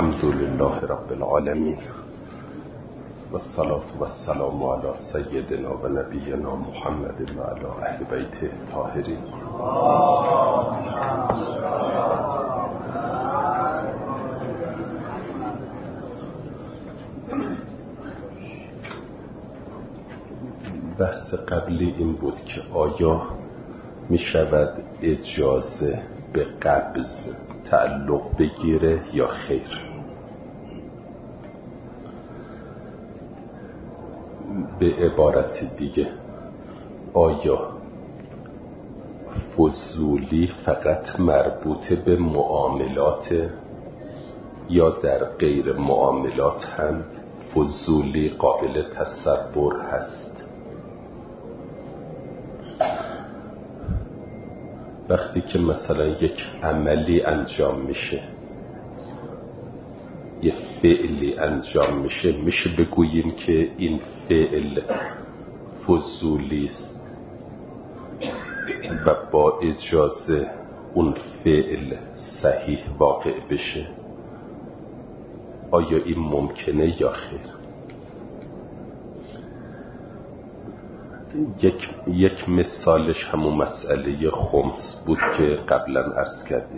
الحمد لله رب العالمين والصلاة والسلام على سيدنا و نبینا محمد و علی اهل بیته الطاهرین. بحث قبلی این بود که آیا می شود اجازه به قبض تعلق بگیره یا خیر. به عبارت دیگه آیا فضولی فقط مربوط به معاملات یا در غیر معاملات هم فضولی قابل تصور هست؟ وقتی که مثلا یک عملی انجام میشه، یه فعلی انجام میشه بگوییم که این فعل فضولی است و با اجازه اون فعل صحیح واقع بشه. آیا این ممکنه یا خیر؟ یک مثالش همون مسئله خمس بود که قبلا عرض کردیم.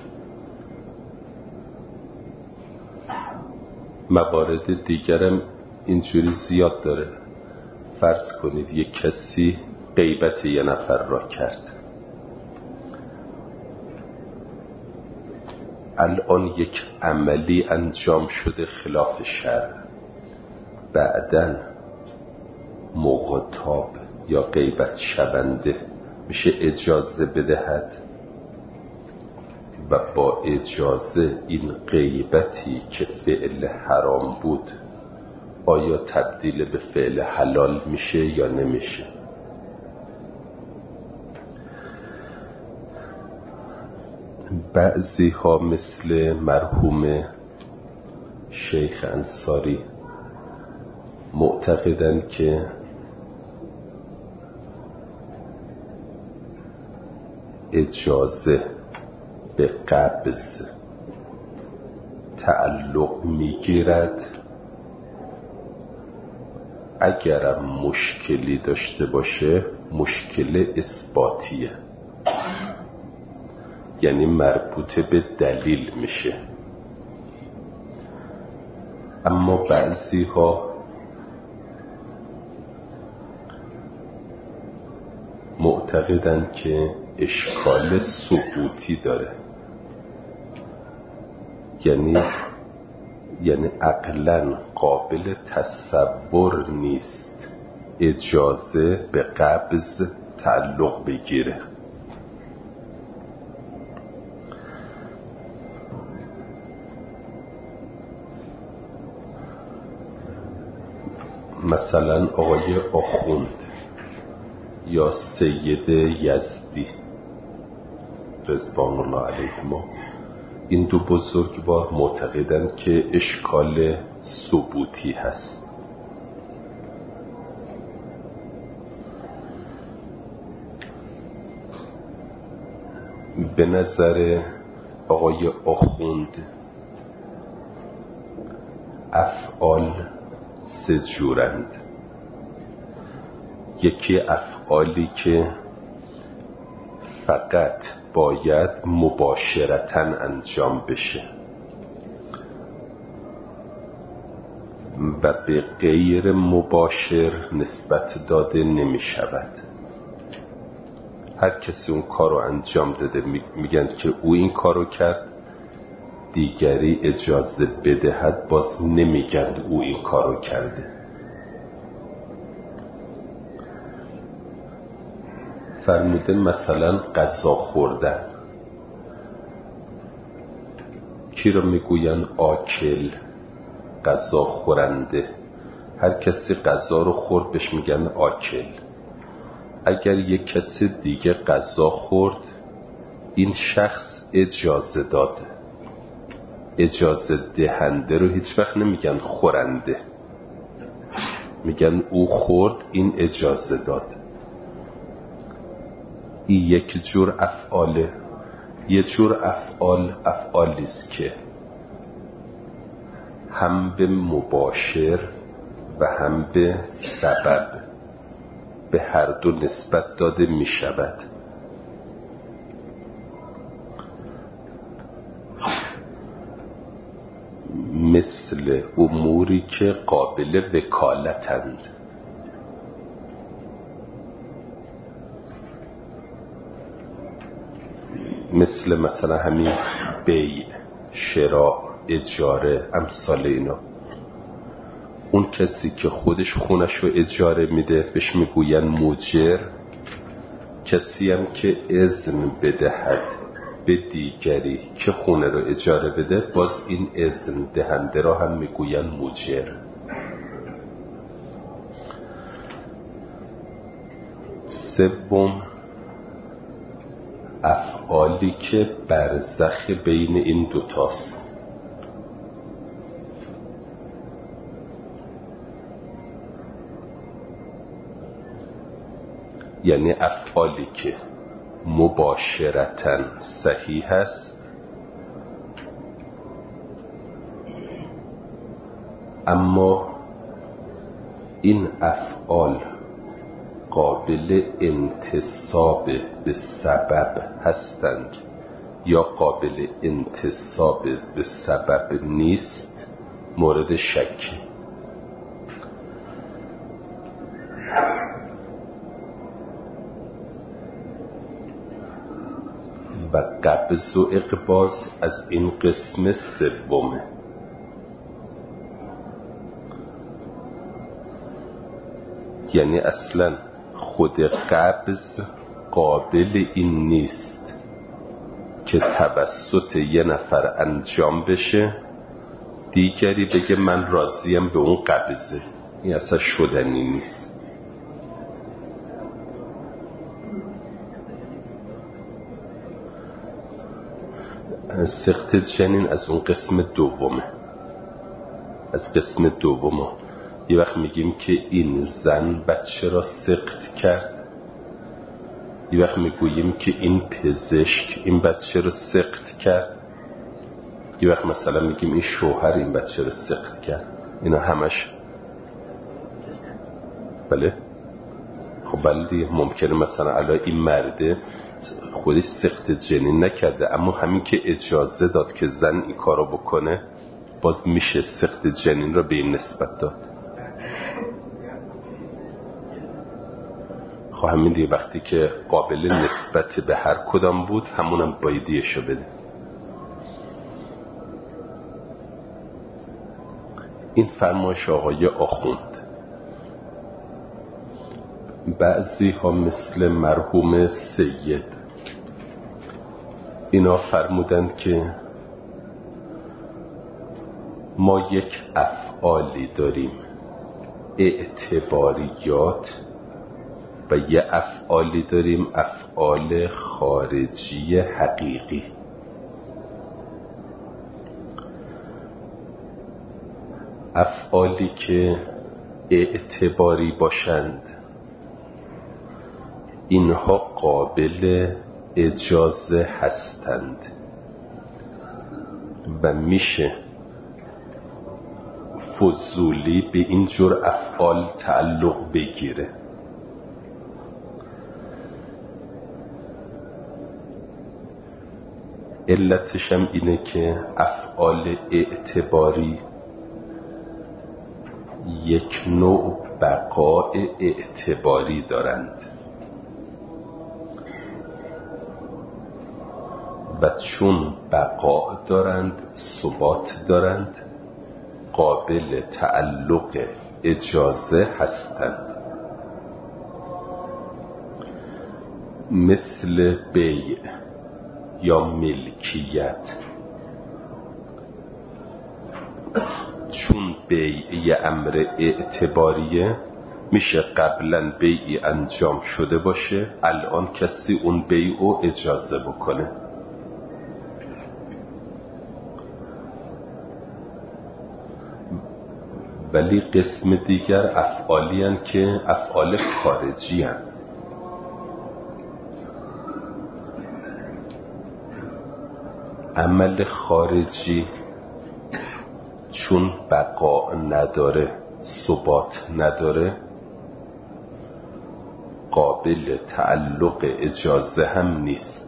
موارد دیگرم اینجوری زیاد داره. فرض کنید یک کسی غیبت یه نفر را کرد، الان یک عملی انجام شده خلاف شرع، بعداً مغتاب یا غیبت شونده میشه اجازه بدهد و با اجازه این غیبتی که فعل حرام بود آیا تبدیل به فعل حلال میشه یا نمیشه؟ بعضی ها مثل مرحوم شیخ انصاری معتقدند که اجازه به قبض تعلق میگیرد اگرم مشکلی داشته باشه، مشکل اثباتیه، یعنی مربوط به دلیل میشه. اما بعضی ها معتقدن که اشکال ثبوتی داره، یعنی عقلاً قابل تصور نیست اجازه به قبض تعلق بگیره. مثلا آقای آخوند یا سید یزدی رضوان الله علیهما، این دو بزرگوار معتقدند که اشکال ثبوتی هست. به نظر آقای آخوند افعال سه جورند. یکی افعالی که فقط باید مباشرتاً انجام بشه و به غیر مباشر نسبت داده نمی شود. هر کسی اون کار رو انجام داده میگن که او این کار رو کرد، دیگری اجازه بدهد باز نمیگن او این کار رو کرده. فرموده مثلا غذا خوردن، کی رو میگوین؟ آکل، غذا خورنده. هر کسی غذا رو خورد بهش میگن آکل. اگر یک کسی دیگه غذا خورد، این شخص اجازه داد. اجازه دهنده رو هیچ وقت نمیگن خورنده، میگن او خورد، این اجازه داد. این یک جور افعاله. یه جور افعالیست که هم به مباشر و هم به سبب به هر دو نسبت داده می شود. مثل اموری که قابل وکالتند، مثلا همین بیع، شراء، اجاره، امثال اینا. اون کسی که خودش خونش رو اجاره میده بهش میگوین موجر. کسی هم که اذن بدهد به دیگری که خونه رو اجاره بده، باز این اذن دهنده را هم میگوین موجر. سوم، افعالی که برزخ بین این دوتاست. یعنی افعالی که مباشرتاً صحیح است اما این افعال قابل انتساب به سبب هستند یا قابل انتساب به سبب نیست، مورد شک. و قبض و اقباض از این قسم سومه. یعنی اصلا خود قبض قابل این نیست که توسط یه نفر انجام بشه دیگری بگه من راضیم به اون قبضه. این اصلا شدنی نیست. سقط جنین از اون قسم دومه. از قسم دومه یه وقت میگیم که این زن بچه را سقط کرد، یه وقت میگوییم که این پزشک این بچه را سقط کرد، یه وقت مثلا میگیم این شوهر این بچه را سقط کرد. اینا همش بله. خب بله ممکنه مثلا الان این مرده خودش سقط جنین نکرده اما همین که اجازه داد که زن این کارو بکنه باز میشه سقط جنین را به این نسبت داد. خب همین دیگه وقتی که قابل نسبت به هر کدام بود همونم بایدیشو بده. این فرمایش آقای آخوند. بعضی ها مثل مرحوم سید اینا فرمودند که ما یک افعالی داریم اعتباریات و یه افعالی داریم افعال خارجی حقیقی. افعالی که اعتباری باشند اینها قابل اجازه هستند و میشه فضولی به این جور افعال تعلق بگیره. علتش هم اینه که افعال اعتباری یک نوع بقاء اعتباری دارند و چون بقا دارند ثبات دارند قابل تعلق اجازه هستند. مثل بیع یا ملکیت، چون بیع یه امر اعتباریه میشه قبلا بیعی انجام شده باشه الان کسی اون بیعو اجازه بکنه. ولی قسم دیگر افعالی هستند که افعال خارجی هستند. عمل خارجی چون بقا نداره، ثبات نداره، قابل تعلق اجازه هم نیست.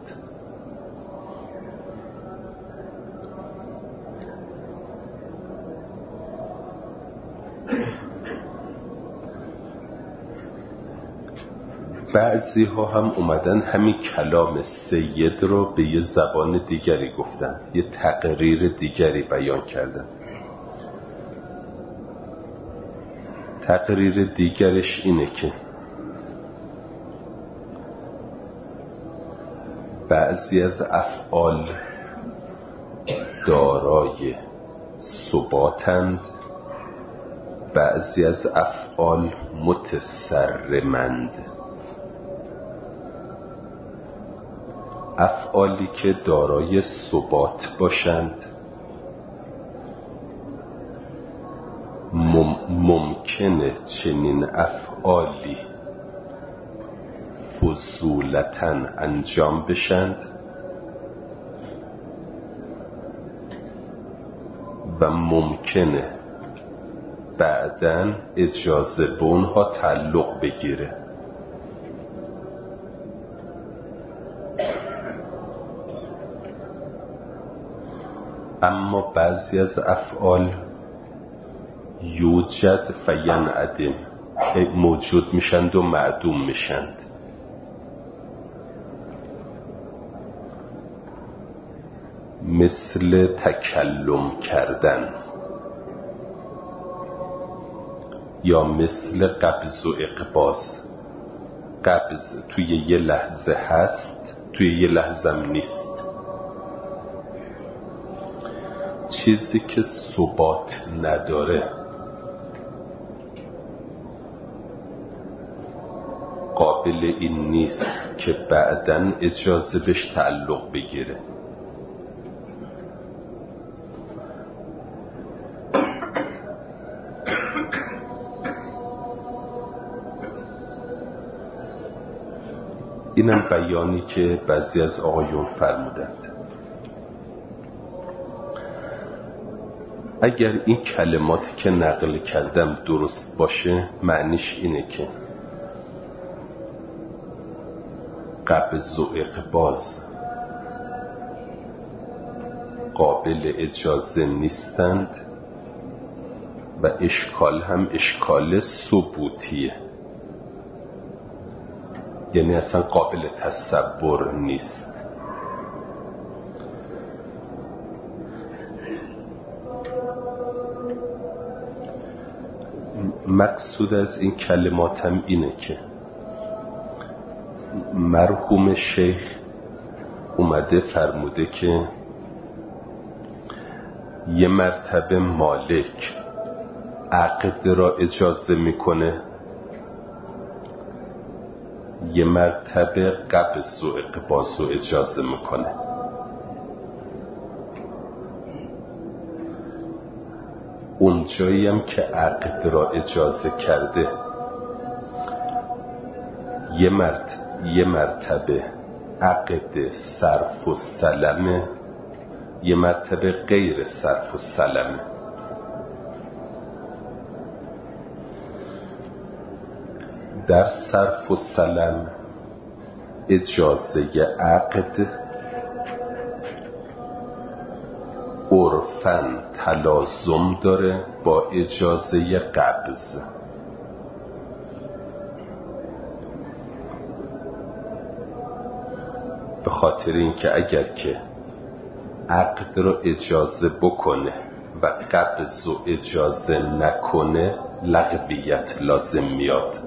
بعضی ها هم اومدن همین کلام سید رو به یه زبان دیگری گفتن، یه تقریر دیگری بیان کردن. تقریر دیگرش اینه که بعضی از افعال دارای ثباتند، بعضی از افعال متسرمند. افعالی که دارای ثبات باشند ممکنه چنین افعالی فضولتاً انجام بشند و ممکنه بعداً اجازه به اونها تعلق بگیره. اما بعضی از افعال یوجد فینعدم، موجود میشند و معدوم میشند. مثل تکلم کردن یا مثل قبض و اقباض. قبض توی یه لحظه هست، توی یه لحظه هم نیست. چیزی که ثبات نداره قابل این نیست که بعداً اجازه بهش تعلق بگیره. اینم بیانی که بعضی از آقایون فرمودند. اگر این کلماتی که نقل کردم درست باشه، معنیش اینه که قبض و اقباض قابل اجازه نیستند و اشکال هم اشکال ثبوتیه، یعنی اصلا قابل تصور نیست. مقصود از این کلمات هم اینه که مرحوم شیخ اومده فرموده که یه مرتبه مالک عقد را اجازه میکنه، یه مرتبه قبض و اقباض رو اجازه میکنه. اونجایی هم که عقد را اجازه کرده یه مرتبه عقد صرف و سلمه، یه مرتبه غیر صرف و سلمه. در صرف و سلم اجازه عقد عرفاً تلازم داره با اجازه قبض. به خاطر اینکه اگر که عقد رو اجازه بکنه و قبض رو اجازه نکنه، لغویت لازم میاد.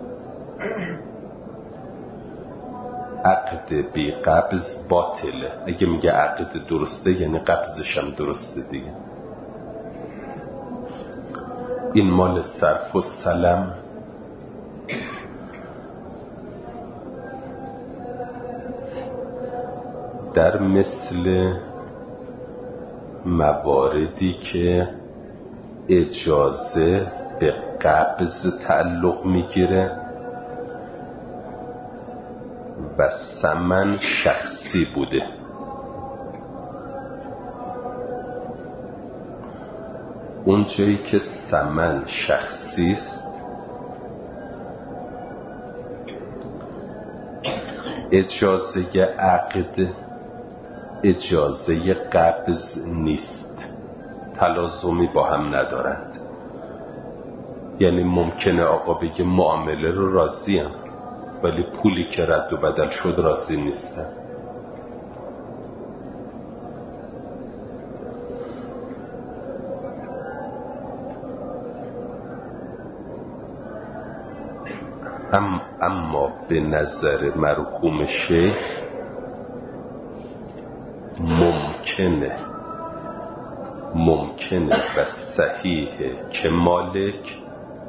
عقد بی قبض باطله. اگه میگه عقد درسته یعنی قبضش هم درسته دیگه. این مال صرف و سلم در مثل مواردی که اجازه به قبض تعلق میگیره و ثمن شخصی بوده، اون جایی که ثمن شخصی است اجازه عقد اجازه قبض نیست، تلازمی با هم ندارند. یعنی ممکنه آقا بگه معامله رو راضیم ولی پولی که رد و بدل شد راضی نیستم. اما به نظر مرحوم شیخ ممکنه و صحیحه که مالک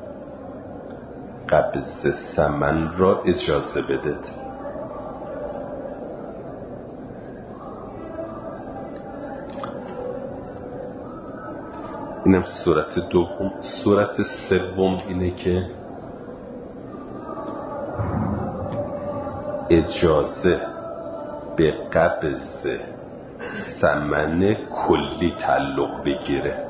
قبض ثمن را اجازه بده. اینم صورت دوم. صورت سوم اینه که اجازه به قبض ثمن کلی تعلق بگیره.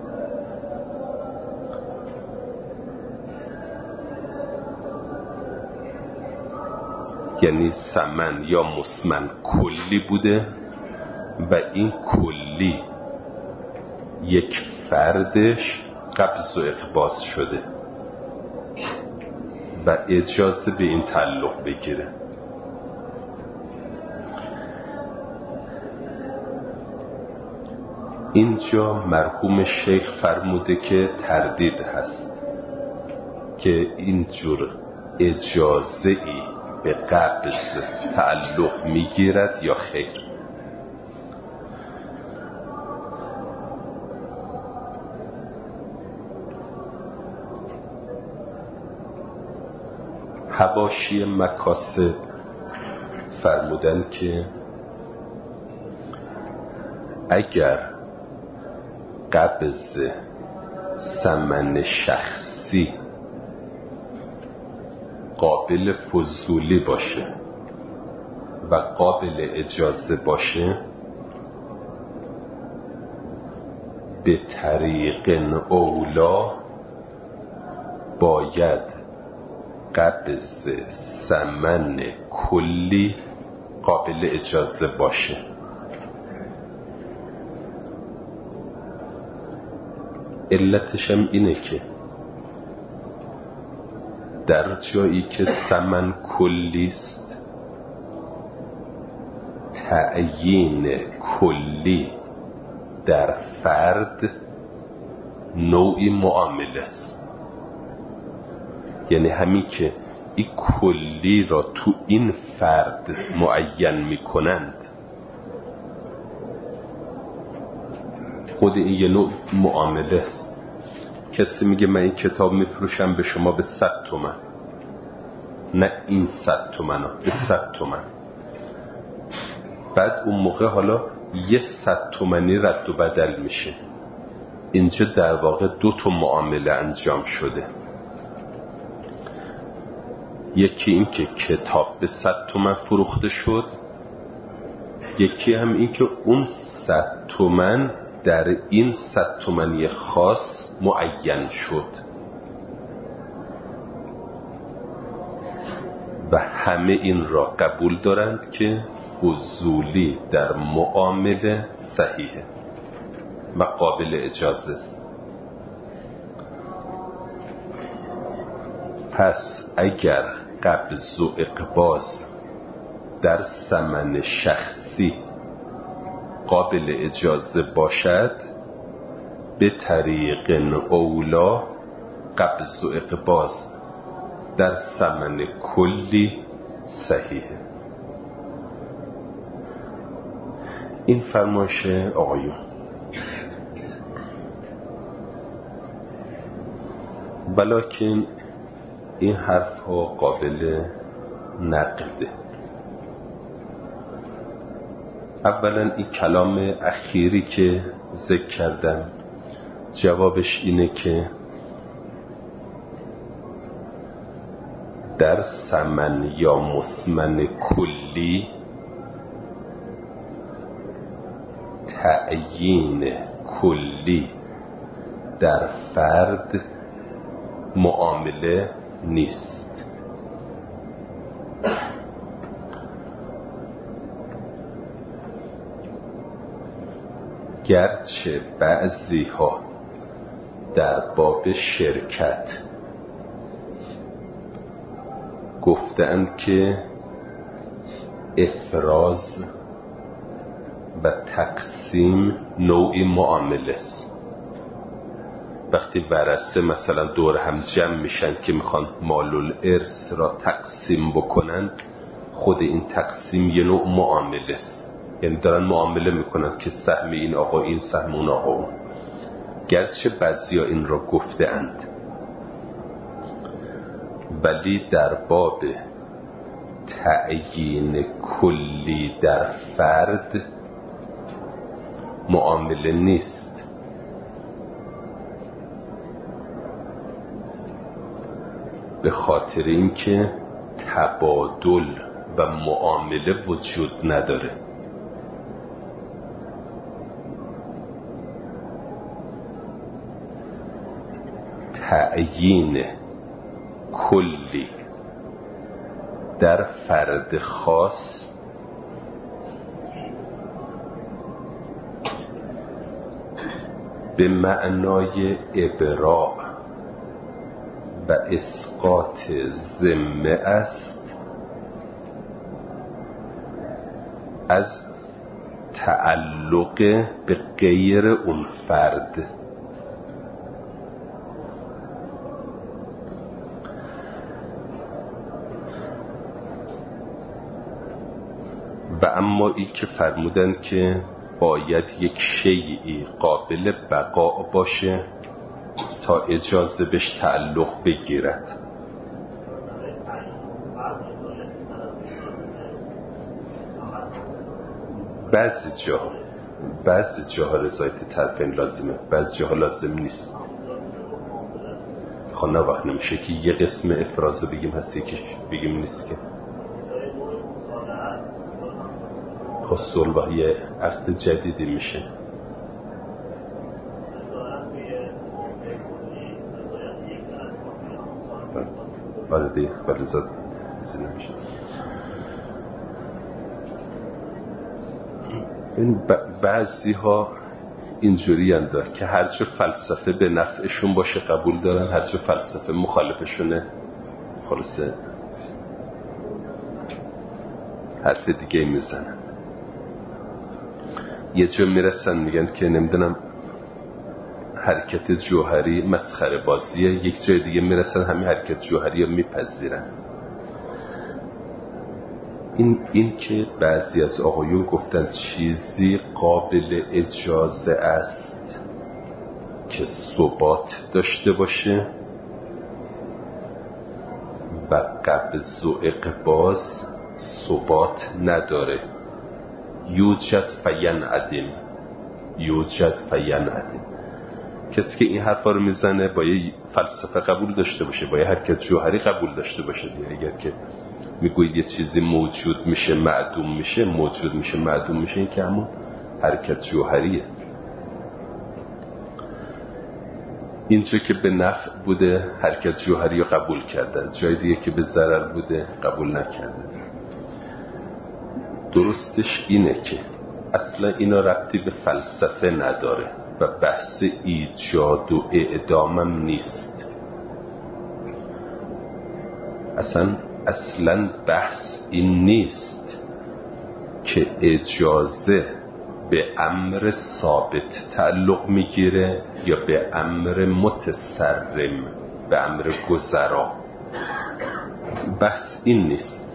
یعنی ثمن یا مسمن کلی بوده و این کلی یک فردش قبض و اقباض شده و اجازه به این تعلق بگیره. اینجا مرحوم شیخ فرموده که تردید هست که اینجور اجازه ای به قبض تعلق میگیرد یا خیر. حواشی مکاسب فرمودن که اگر قبض ثمن شخصی قابل فضولی باشه و قابل اجازه باشه به طریق اولا باید قبض ثمن کلی قابل اجازه باشه. علتش هم اینه که در جایی که ثمن کلی است تعیین کلی در فرد نوعی معامله است. یعنی همین که این کلی را تو این فرد معین میکنند خود این یه نوع معامله است. کسی میگه من این کتاب میفروشم به شما به 100 تومن، نه این 100 تومن ها، به 100 تومن. بعد اون موقع حالا یه 100 تومنی رد و بدل میشه. اینجا در واقع 2 تا معامله انجام شده. یکی این که کتاب به 100 تومن فروخته شد، یکی هم این که اون 100 تومن در این 100 تومانی خاص معین شد و همه این را قبول دارند که فضولی در معامله صحیحه و قابل اجازه است. پس اگر قبض و اقباض در ثمن شخصی قابل اجازه باشد به طریق اولا قبض و اقباض در ثمن کلی صحیحه. این فرمایش آقایون. ولیکن این حرف ها قابل نقده. اولا این کلام اخیری که ذکر کردم جوابش اینه که در ثمن یا مسمن کلی تعیین کلی در فرد معامله نیست. گرچه بعضی ها در باب شرکت گفتند که افراز و تقسیم نوعی معامله است. وقتی ورثه مثلا دور هم جمع میشن که میخوان مال الارث را تقسیم بکنن، خود این تقسیم یه نوع معامله است. یعنی دارن معامله میکنن که سهم این آقا این، سهم اون آقا اون. گرچه بعضیا این را گفته اند، ولی در باب تعیین کلی در فرد معامله نیست. به خاطر اینکه تبادل و معامله وجود نداره. تعیین کلی در فرد خاص به معنای ابراء و اسقاط ذمه است از تعلق به غیر اون فرد. و اما این که فرمودن که باید یک شیئی قابل بقا باشه تا اجازه بهش تعلق بگیرد. بعضی جاها رضایت طرفین لازمه، بعضی جاها لازم نیست. خب نه وقت نمیشه که یه قسم افراز بگیم هستی که بگیم نیست. که خب صلح یه عقد جدیدی میشه. آره دیگه بلزاد زی نمیشه. این بعضی ها اینجوری اندار که هرچه فلسفه به نفعشون باشه قبول دارن، هرچه فلسفه مخالفشونه خلاصه حرف دیگه میزنن. یه جا میرسن میگن که نمیدونم حرکت جوهری مسخره بازیه، یک جای دیگه میرسن همین حرکت جوهری رو میپذیرن. این که بعضی از آقایون گفتن چیزی قابل اجازه است که ثبات داشته باشه و قبض و اقباض ثبات نداره. یوجد فینعدم. کسی که این حرفا رو میزنه باید فلسفه قبول داشته باشه، باید حرکت جوهری قبول داشته باشه. اگر که میگوید یه چیزی موجود میشه معدوم میشه، موجود میشه معدوم میشه، این که همون حرکت جوهریه. اینجا که به نفع بوده حرکت جوهری رو قبول کردن، جای دیگه که به ضرر بوده قبول نکردن. درستش اینه که اصلا اینا ربطی به فلسفه نداره و بحث ایجاد و اعدامم نیست. اصلا بحث این نیست که اجازه به امر ثابت تعلق میگیره یا به امر متسرم، به امر گذرا. بحث این نیست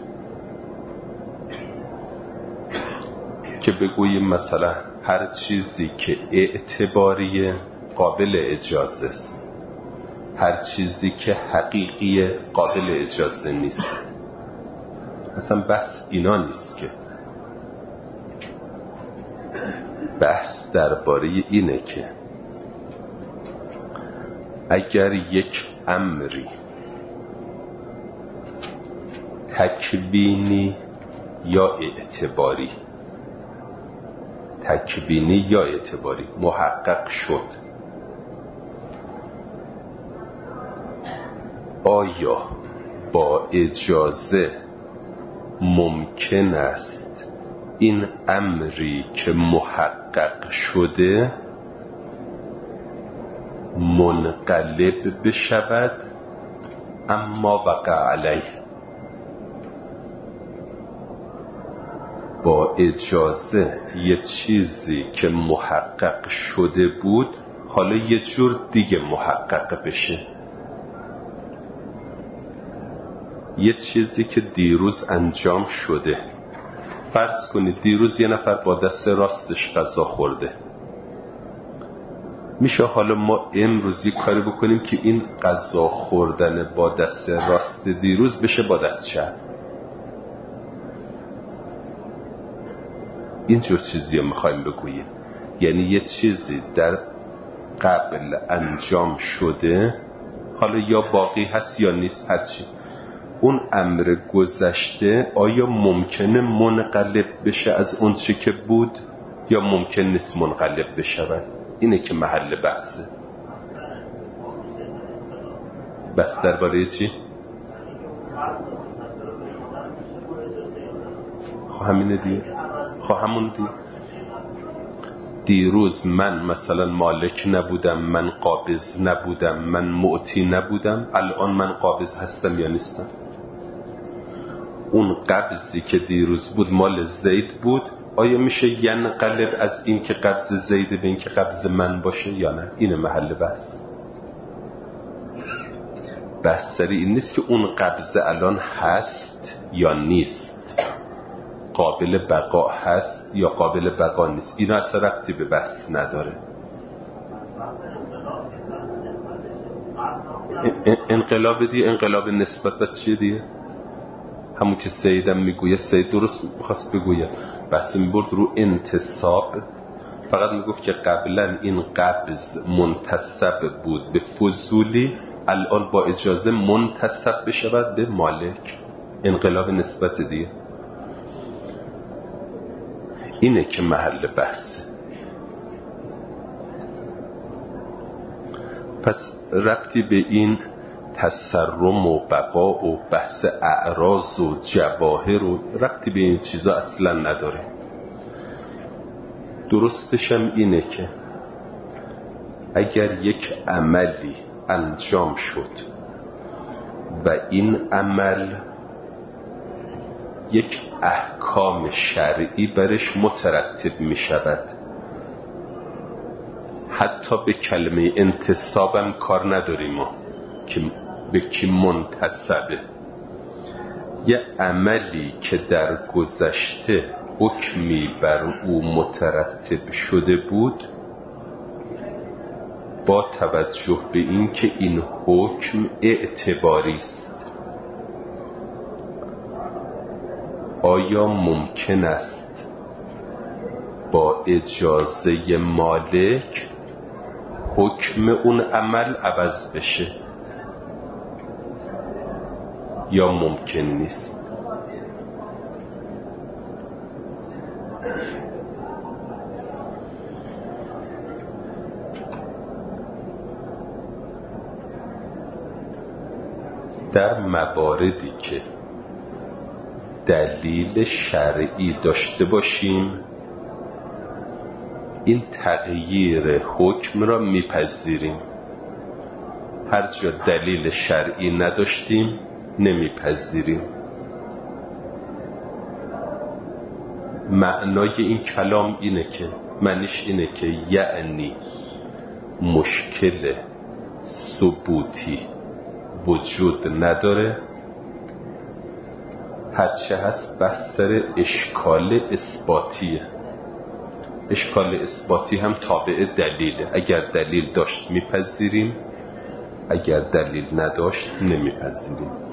که بگوییم مثلا هر چیزی که اعتباریه قابل اجازه است، هر چیزی که حقیقیه قابل اجازه نیست. اصلا بحث اینا نیست. که بحث درباره اینه که اگر یک امری تکوینی یا اعتباری محقق شد آیا با اجازه ممکن است این امری که محقق شده منقلب بشود اما وقع علیه؟ با اجازه یه چیزی که محقق شده بود حالا یه جور دیگه محقق بشه. یه چیزی که دیروز انجام شده، فرض کنید دیروز یه نفر با دست راستش غذا خورده، میشه حالا ما امروزی کاری بکنیم که این غذا خوردن با دست راست دیروز بشه با دست چپ؟ اینجور چیزی رو میخوایم بگوییم. یعنی یه چیزی در قبل انجام شده، حالا یا باقی هست یا نیست، هرچی، اون امر گذشته آیا ممکنه منقلب بشه از اون چه که بود یا ممکن نیست منقلب بشود؟ اینه که محل بحثه. بس درباره چی؟ همینه دیگه. همون دیروز من مثلا مالک نبودم، من قابض نبودم، من معطی نبودم، الان من قابض هستم یا نیستم؟ اون قبضی که دیروز بود مال زید بود، آیا میشه ینقلب از این که قبض زید به این که قبض من باشه یا نه؟ اینه محل بحث. بحث سری این نیست که اون قبض الان هست یا نیست، قابل بقا هست یا قابل بقا نیست، اینا اصلا ربطی به بحث نداره. انقلاب دیگه، انقلاب نسبت بس چیه دیگه؟ همون که سیدم میگویه، سید درست میخواست بگویه، بحث میبرد رو انتصاب، فقط میگفت که قبلا این قبض منتسب بود به فضولی، الان با اجازه منتسب بشود به مالک. انقلاب نسبت دیگه. اینه که محل بحثه. پس ربطی به این تسرم و بقا و بحث اعراض و جواهر و ربطی به این چیزا اصلا نداره. درستشم اینه که اگر یک عملی انجام شد و این عمل یک احکام شرعی برش مترتب می شود، حتی به کلمه انتصابم کار نداریم ما که به کی منتسبه. یه عملی که در گذشته حکمی بر او مترتب شده بود، با توجه به این که این حکم اعتباری است، آیا ممکن است با اجازه مالک حکم اون عمل عوض بشه یا ممکن نیست؟ در مواردی که دلیل شرعی داشته باشیم، این تغییر حکم را میپذیریم. هر جا دلیل شرعی نداشتیم نمیپذیریم. معنای این کلام اینه که، معنیش اینه که یعنی مشکل ثبوتی وجود نداره، هرچه هست بحث سر اشکال اثباتیه. اشکال اثباتی هم تابع دلیله. اگر دلیل داشت میپذیریم، اگر دلیل نداشت نمیپذیریم.